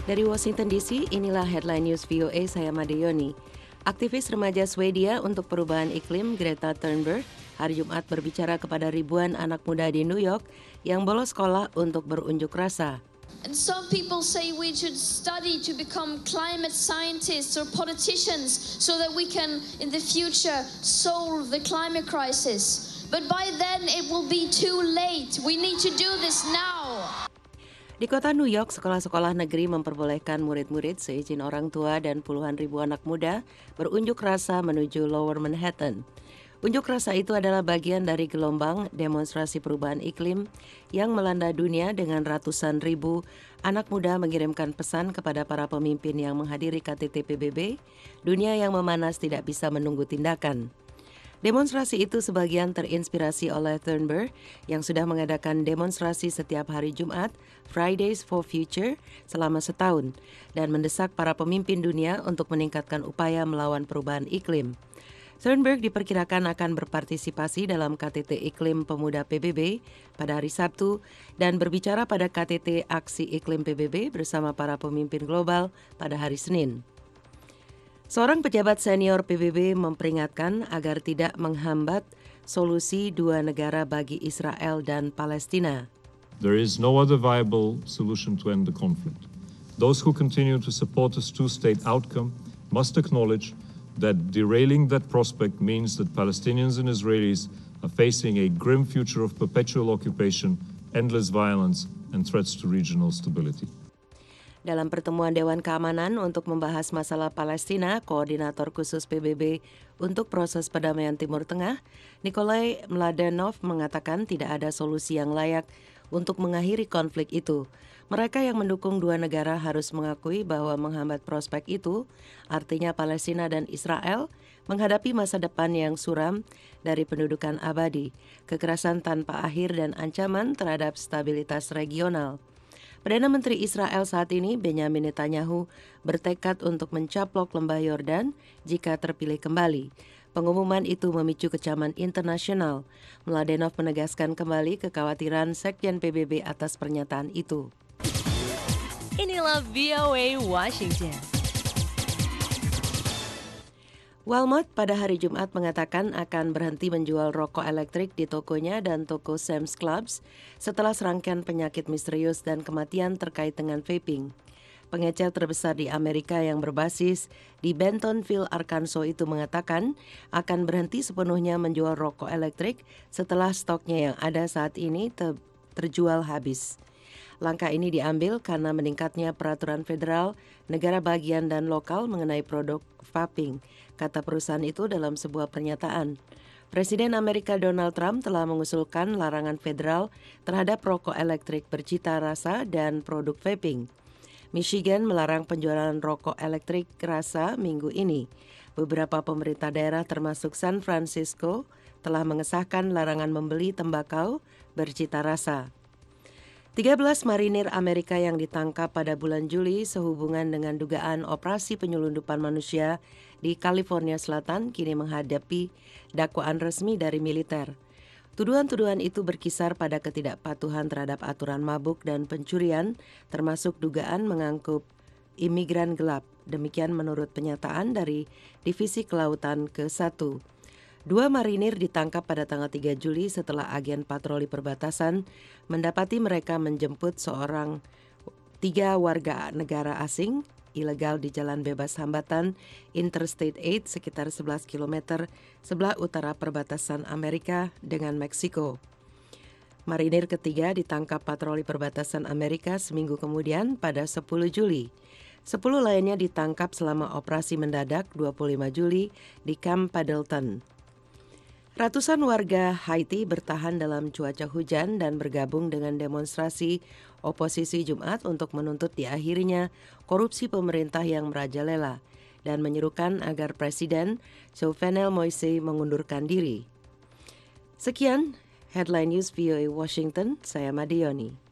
Dari Washington DC, inilah headline news VOA, saya Madeyoni. Aktivis remaja Swedia untuk perubahan iklim Greta Thunberg hari Jumat berbicara kepada ribuan anak muda di New York yang bolos sekolah untuk berunjuk rasa. And some people say we should study to become climate scientists or politicians so that we can, in the future, solve the climate crisis. But by then it will be too late. We need to do this now. Di kota New York, sekolah-sekolah negeri memperbolehkan murid-murid seizin orang tua dan puluhan ribu anak muda berunjuk rasa menuju Lower Manhattan. Unjuk rasa itu adalah bagian dari gelombang demonstrasi perubahan iklim yang melanda dunia dengan ratusan ribu anak muda mengirimkan pesan kepada para pemimpin yang menghadiri KTT PBB, dunia yang memanas tidak bisa menunggu tindakan. Demonstrasi itu sebagian terinspirasi oleh Thunberg yang sudah mengadakan demonstrasi setiap hari Jumat, Fridays for Future, selama setahun dan mendesak para pemimpin dunia untuk meningkatkan upaya melawan perubahan iklim. Thunberg diperkirakan akan berpartisipasi dalam KTT Iklim Pemuda PBB pada hari Sabtu dan berbicara pada KTT Aksi Iklim PBB bersama para pemimpin global pada hari Senin. Seorang pejabat senior PBB memperingatkan agar tidak menghambat solusi dua negara bagi Israel dan Palestina. There is no other viable solution to end the conflict. Those who continue to support a two-state outcome must acknowledge that derailing that prospect means that Palestinians and Israelis are facing a grim future of perpetual occupation, endless violence, and threats to regional stability. Dalam pertemuan Dewan Keamanan untuk membahas masalah Palestina, Koordinator Khusus PBB untuk Proses Perdamaian Timur Tengah, Nikolai Mladenov mengatakan tidak ada solusi yang layak untuk mengakhiri konflik itu. Mereka yang mendukung dua negara harus mengakui bahwa menghambat prospek itu, artinya Palestina dan Israel menghadapi masa depan yang suram dari pendudukan abadi, kekerasan tanpa akhir dan ancaman terhadap stabilitas regional. Perdana Menteri Israel saat ini, Benjamin Netanyahu, bertekad untuk mencaplok lembah Yordan jika terpilih kembali. Pengumuman itu memicu kecaman internasional. Mladenov menegaskan kembali kekhawatiran Sekjen PBB atas pernyataan itu. Inilah VOA Washington. Walmart pada hari Jumat mengatakan akan berhenti menjual rokok elektrik di tokonya dan toko Sam's Clubs setelah serangkaian penyakit misterius dan kematian terkait dengan vaping. Pengecer terbesar di Amerika yang berbasis di Bentonville, Arkansas itu mengatakan akan berhenti sepenuhnya menjual rokok elektrik setelah stoknya yang ada saat ini terjual habis. Langkah ini diambil karena meningkatnya peraturan federal, negara bagian dan lokal mengenai produk vaping, kata perusahaan itu dalam sebuah pernyataan. Presiden Amerika Donald Trump telah mengusulkan larangan federal terhadap rokok elektrik bercita rasa dan produk vaping. Michigan melarang penjualan rokok elektrik rasa minggu ini. Beberapa pemerintah daerah termasuk San Francisco telah mengesahkan larangan membeli tembakau bercita rasa. 13 marinir Amerika yang ditangkap pada bulan Juli sehubungan dengan dugaan operasi penyelundupan manusia di California Selatan kini menghadapi dakwaan resmi dari militer. Tuduhan-tuduhan itu berkisar pada ketidakpatuhan terhadap aturan mabuk dan pencurian, termasuk dugaan mengangkut imigran gelap. Demikian menurut pernyataan dari Divisi Kelautan ke-1. 2 marinir ditangkap pada tanggal 3 Juli setelah agen patroli perbatasan mendapati mereka menjemput 3 warga negara asing ilegal di jalan bebas hambatan Interstate 8 sekitar 11 km sebelah utara perbatasan Amerika dengan Meksiko. Marinir ketiga ditangkap patroli perbatasan Amerika seminggu kemudian pada 10 Juli. 10 lainnya ditangkap selama operasi mendadak 25 Juli di Camp Pendleton. Ratusan warga Haiti bertahan dalam cuaca hujan dan bergabung dengan demonstrasi oposisi Jumat untuk menuntut diakhirinya korupsi pemerintah yang merajalela dan menyerukan agar Presiden Jovenel Moise mengundurkan diri. Sekian, Headline News VOA Washington, saya Madeyoni.